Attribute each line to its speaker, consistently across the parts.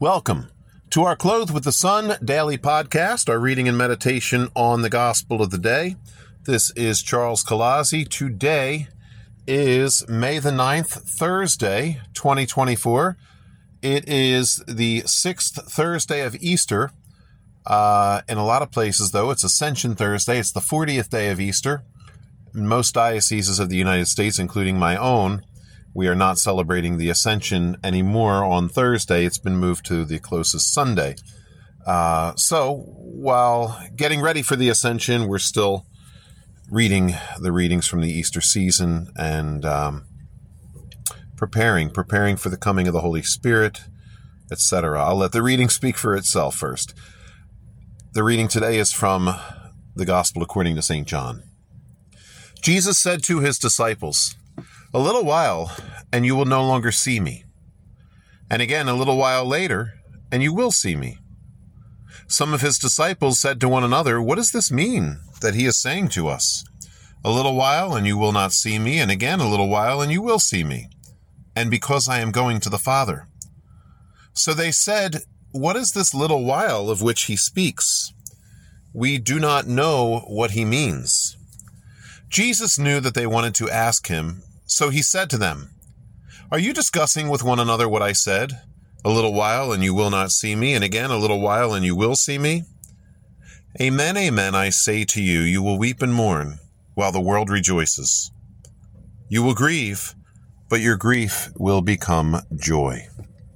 Speaker 1: Welcome to our Clothed with the Sun daily podcast, our reading and meditation on the gospel of the day. This is Charles Colazzi. Today is May the 9th, Thursday, 2024. It is the 6th Thursday of Easter. In a lot of places, though, it's Ascension Thursday. It's the 40th day of Easter. In most dioceses of the United States, including my own, we are not celebrating the Ascension anymore on Thursday. It's been moved to the closest Sunday. So while getting ready for the Ascension, we're still reading the readings from the Easter season and preparing for the coming of the Holy Spirit, etc. I'll let the reading speak for itself first. The reading today is from the Gospel according to St. John. Jesus said to his disciples, "A little while, and you will no longer see me. And again, a little while later, and you will see me." Some of his disciples said to one another, "What does this mean that he is saying to us? A little while, and you will not see me, and again, a little while, and you will see me. And because I am going to the Father." So they said, "What is this little while of which he speaks? We do not know what he means." Jesus knew that they wanted to ask him, so he said to them, "Are you discussing with one another what I said? A little while and you will not see me, and again a little while and you will see me? Amen, amen, I say to you, you will weep and mourn while the world rejoices. You will grieve, but your grief will become joy."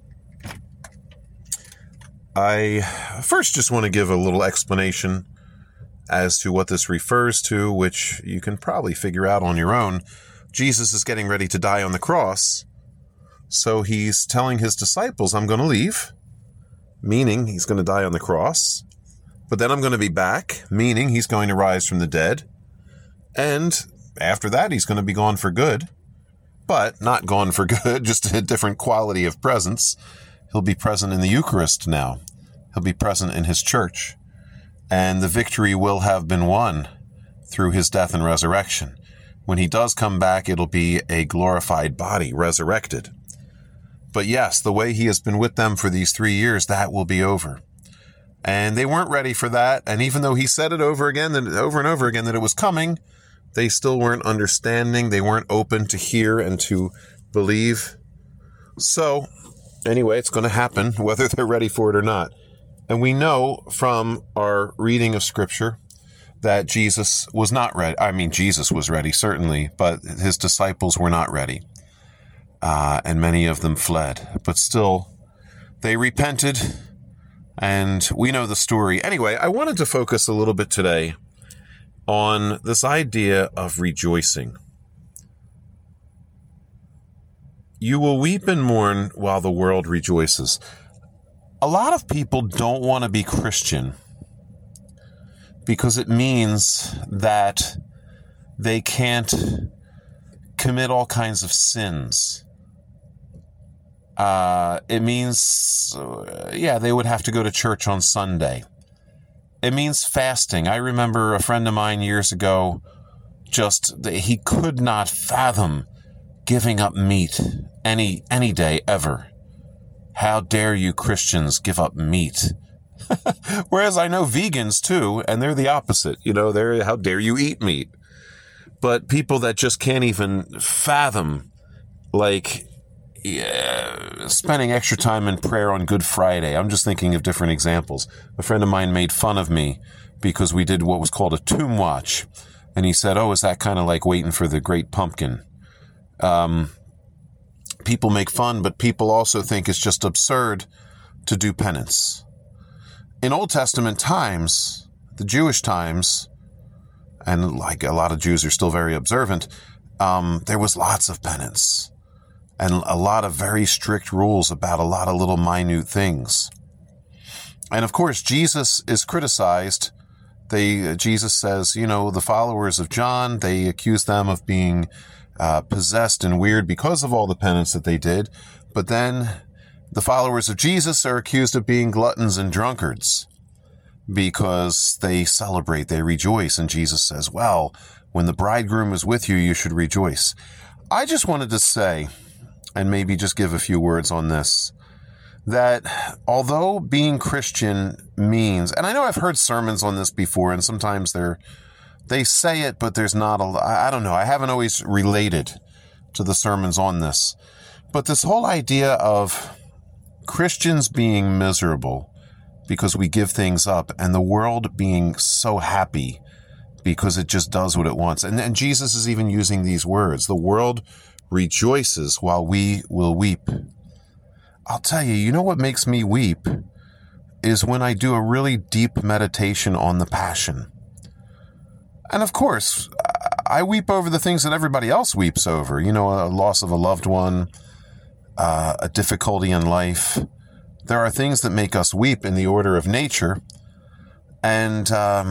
Speaker 1: I first just want to give a little explanation as to what this refers to, which you can probably figure out on your own. Jesus is getting ready to die on the cross, so he's telling his disciples, "I'm going to leave," meaning he's going to die on the cross, "but then I'm going to be back," meaning he's going to rise from the dead, and after that he's going to be gone for good, but not gone for good, just a different quality of presence. He'll be present in the Eucharist now. He'll be present in his church, and the victory will have been won through his death and resurrection. When he does come back, it'll be a glorified body, resurrected. But yes, the way he has been with them for these 3 years, that will be over. And they weren't ready for that. And even though he said it over and over again that it was coming, they still weren't understanding. They weren't open to hear and to believe. So anyway, it's going to happen whether they're ready for it or not. And we know from our reading of Scripture that Jesus was not ready. I mean, Jesus was ready, certainly, but his disciples were not ready. And many of them fled. But still, they repented, and we know the story. Anyway, I wanted to focus a little bit today on this idea of rejoicing. You will weep and mourn while the world rejoices. A lot of people don't want to be Christian because it means that they can't commit all kinds of sins. It means, they would have to go to church on Sunday. It means fasting. I remember a friend of mine years ago, he could not fathom giving up meat any day ever. How dare you Christians give up meat? Whereas I know vegans too, and they're the opposite. They're, how dare you eat meat? But people that just can't even fathom, spending extra time in prayer on Good Friday. I'm just thinking of different examples. A friend of mine made fun of me because we did what was called a tomb watch. And he said, "Oh, is that kind of like waiting for the great pumpkin?" People make fun, but people also think it's just absurd to do penance. In Old Testament times, the Jewish times, and like a lot of Jews are still very observant, there was lots of penance and a lot of very strict rules about a lot of little minute things. And of course, Jesus is criticized. Jesus says, the followers of John, they accuse them of being possessed and weird because of all the penance that they did. But then the followers of Jesus are accused of being gluttons and drunkards because they celebrate, they rejoice. And Jesus says, well, when the bridegroom is with you, you should rejoice. I just wanted to say, and maybe just give a few words on this, that although being Christian means, and I know I've heard sermons on this before, and sometimes they say it, but there's not I don't know. I haven't always related to the sermons on this. But this whole idea of Christians being miserable because we give things up, and the world being so happy because it just does what it wants. And Jesus is even using these words. The world rejoices while we will weep. I'll tell you, you know what makes me weep is when I do a really deep meditation on the Passion. And of course, I weep over the things that everybody else weeps over. You know, a loss of a loved one, a difficulty in life. There are things that make us weep in the order of nature. And,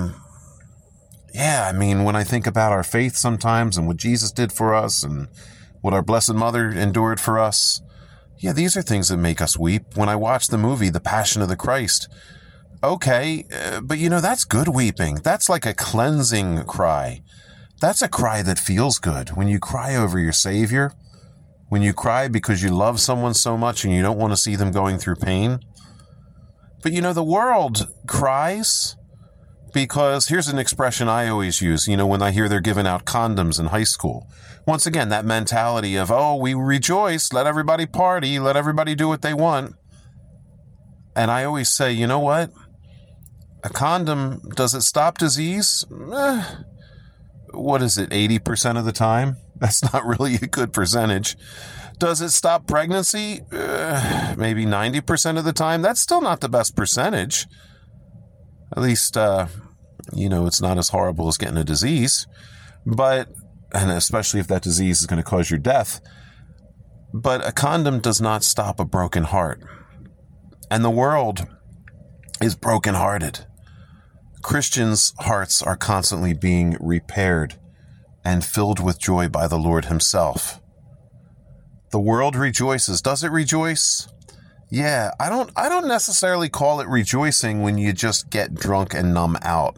Speaker 1: yeah, I mean, when I think about our faith sometimes and what Jesus did for us and what our Blessed Mother endured for us, yeah, these are things that make us weep. When I watch the movie, The Passion of the Christ, okay, but you know, that's good weeping. That's like a cleansing cry. That's a cry that feels good. When you cry over your Savior, when you cry because you love someone so much and you don't want to see them going through pain. But you know, the world cries because here's an expression I always use, you know, when I hear they're giving out condoms in high school. Once again, that mentality of, oh, we rejoice, let everybody party, let everybody do what they want. And I always say, you know what? A condom, does it stop disease? What is it, 80% of the time? That's not really a good percentage. Does it stop pregnancy? Maybe 90% of the time. That's still not the best percentage. At least, you know, it's not as horrible as getting a disease. But, and especially if that disease is going to cause your death. But a condom does not stop a broken heart. And the world is brokenhearted. Christians' hearts are constantly being repaired and filled with joy by the Lord himself. The world rejoices. Does it rejoice? Yeah, I don't necessarily call it rejoicing when you just get drunk and numb out.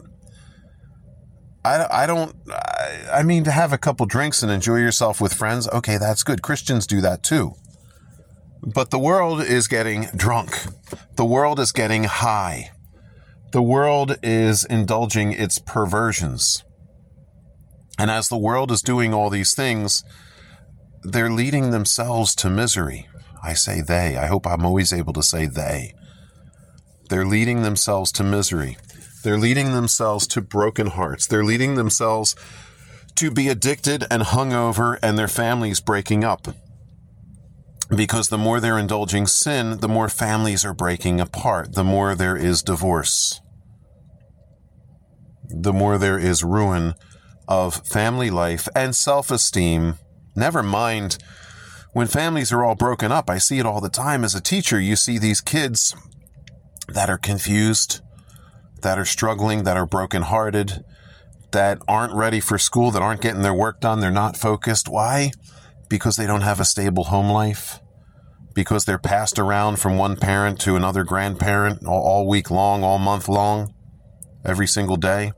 Speaker 1: I mean, to have a couple drinks and enjoy yourself with friends, okay, that's good. Christians do that too. But the world is getting drunk. The world is getting high. The world is indulging its perversions. And as the world is doing all these things, they're leading themselves to misery. I say they. I hope I'm always able to say they. They're leading themselves to misery. They're leading themselves to broken hearts. They're leading themselves to be addicted and hungover and their families breaking up. Because the more they're indulging sin, the more families are breaking apart. The more there is divorce. The more there is ruin of family life and self-esteem. Never mind when families are all broken up. I see it all the time as a teacher. You see these kids that are confused, that are struggling, that are brokenhearted, that aren't ready for school, that aren't getting their work done. They're not focused. Why? Because they don't have a stable home life. Because they're passed around from one parent to another grandparent all week long, all month long, every single day.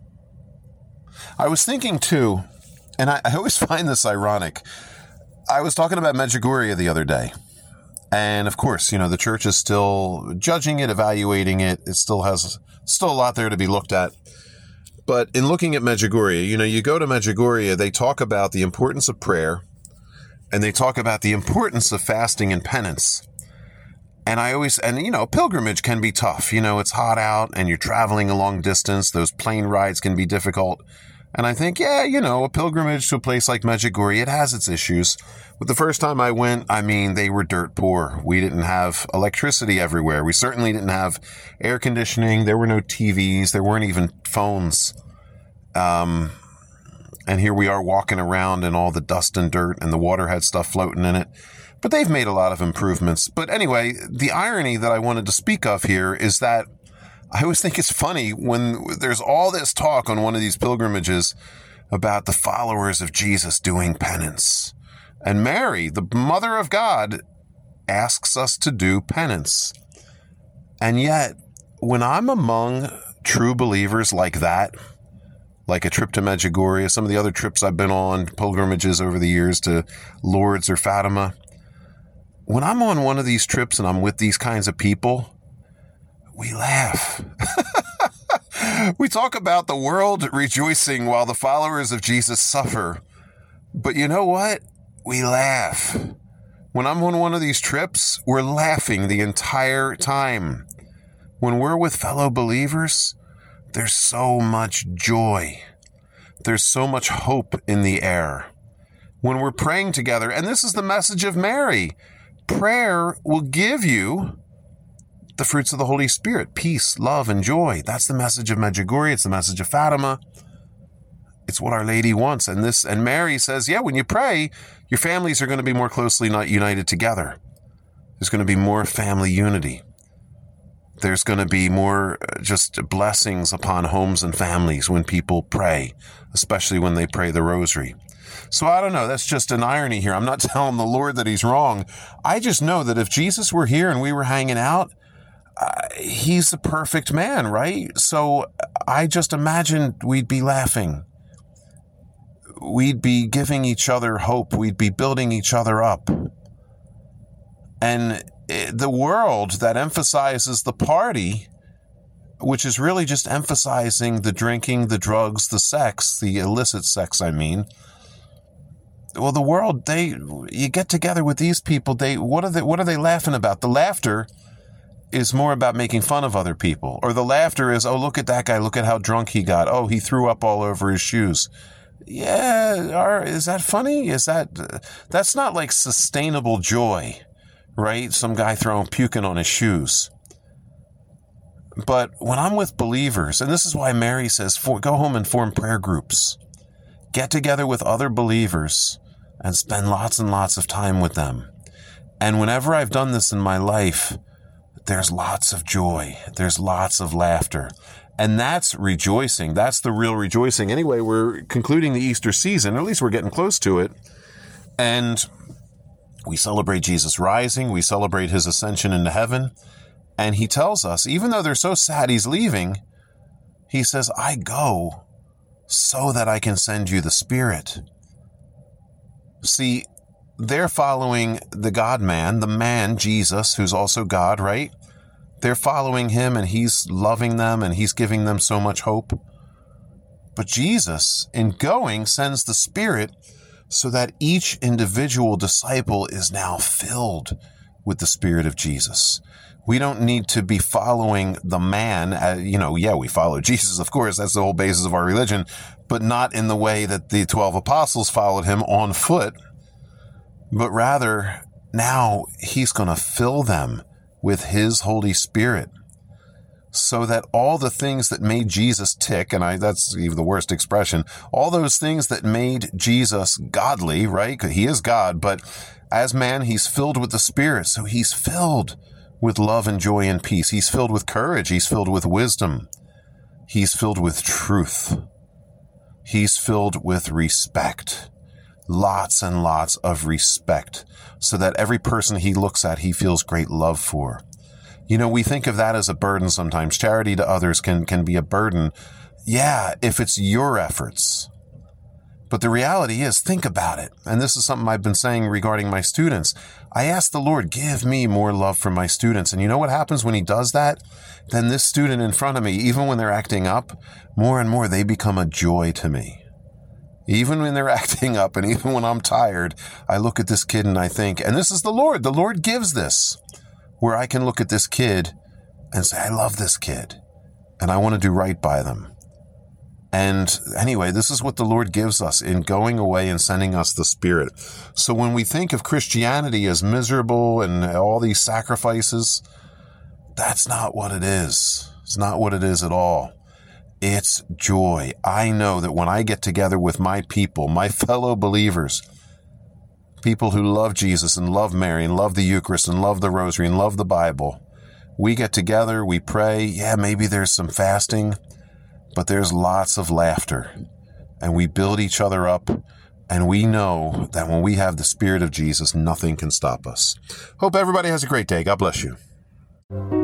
Speaker 1: I was thinking too, and I always find this ironic. I was talking about Medjugorje the other day. And of course, you know, the church is still judging it, evaluating it. It still has a lot there to be looked at. But in looking at Medjugorje, you know, you go to Medjugorje, they talk about the importance of prayer. And they talk about the importance of fasting and penance. And you know, pilgrimage can be tough. You know, it's hot out and you're traveling a long distance. Those plane rides can be difficult. And I think, yeah, you know, a pilgrimage to a place like Medjugorje, it has its issues. But the first time I went, I mean, they were dirt poor. We didn't have electricity everywhere. We certainly didn't have air conditioning. There were no TVs. There weren't even phones. And here we are walking around in all the dust and dirt, and the water had stuff floating in it. But they've made a lot of improvements. But anyway, the irony that I wanted to speak of here is that I always think it's funny when there's all this talk on one of these pilgrimages about the followers of Jesus doing penance. And Mary, the Mother of God, asks us to do penance. And yet, when I'm among true believers like that, like a trip to Medjugorje, some of the other trips I've been on, pilgrimages over the years to Lourdes or Fatima, when I'm on one of these trips and I'm with these kinds of people, we laugh. We talk about the world rejoicing while the followers of Jesus suffer. But you know what? We laugh. When I'm on one of these trips, we're laughing the entire time. When we're with fellow believers, there's so much joy. There's so much hope in the air. When we're praying together, and this is the message of Mary, prayer will give you the fruits of the Holy Spirit, peace, love, and joy. That's the message of Medjugorje. It's the message of Fatima. It's what Our Lady wants. And Mary says, yeah, when you pray, your families are going to be more closely united together. There's going to be more family unity. There's going to be more just blessings upon homes and families when people pray, especially when they pray the rosary. So I don't know. That's just an irony here. I'm not telling the Lord that he's wrong. I just know that if Jesus were here and we were hanging out, he's the perfect man, right? So I just imagined we'd be laughing. We'd be giving each other hope. We'd be building each other up. And the world that emphasizes the party, which is really just emphasizing the drinking, the drugs, the sex, the illicit sex, I mean. Well, the world, you get together with these people, what are they laughing about? The laughter is more about making fun of other people. Or the laughter is, oh, look at that guy, look at how drunk he got. Oh, he threw up all over his shoes. Yeah, is that funny? That's not like sustainable joy, right? Some guy puking on his shoes. But when I'm with believers, and this is why Mary says, go home and form prayer groups. Get together with other believers and spend lots and lots of time with them. And whenever I've done this in my life, there's lots of joy. There's lots of laughter. And that's rejoicing. That's the real rejoicing. Anyway, we're concluding the Easter season, or at least we're getting close to it. And we celebrate Jesus rising. We celebrate his ascension into heaven. And he tells us, even though they're so sad he's leaving, he says, I go so that I can send you the Spirit. See, they're following the God-man, the man, Jesus, who's also God, right? They're following him, and he's loving them, and he's giving them so much hope. But Jesus, in going, sends the Spirit so that each individual disciple is now filled with the Spirit of Jesus. We don't need to be following the man. We follow Jesus, of course. That's the whole basis of our religion, but not in the way that the 12 apostles followed him on foot. But rather, now he's going to fill them with his Holy Spirit so that all the things that made Jesus tick, and that's even the worst expression, all those things that made Jesus godly, right? 'Cause he is God, but as man, he's filled with the Spirit. So he's filled with love and joy and peace. He's filled with courage. He's filled with wisdom. He's filled with truth. He's filled with respect. Lots and lots of respect, so that every person he looks at, he feels great love for. We think of that as a burden sometimes. Charity to others can be a burden. Yeah, if it's your efforts. But the reality is, think about it. And this is something I've been saying regarding my students. I ask the Lord, give me more love for my students. And you know what happens when he does that? Then this student in front of me, even when they're acting up, more and more they become a joy to me. Even when they're acting up, and even when I'm tired, I look at this kid and I think, and this is the Lord. The Lord gives this, where I can look at this kid and say, I love this kid, and I want to do right by them. And anyway, this is what the Lord gives us in going away and sending us the Spirit. So when we think of Christianity as miserable and all these sacrifices, that's not what it is. It's not what it is at all. It's joy. I know that when I get together with my people, my fellow believers, people who love Jesus and love Mary and love the Eucharist and love the Rosary and love the Bible, we get together, we pray. Yeah, maybe there's some fasting, but there's lots of laughter, and we build each other up, and we know that when we have the Spirit of Jesus, nothing can stop us. Hope everybody has a great day. God bless you.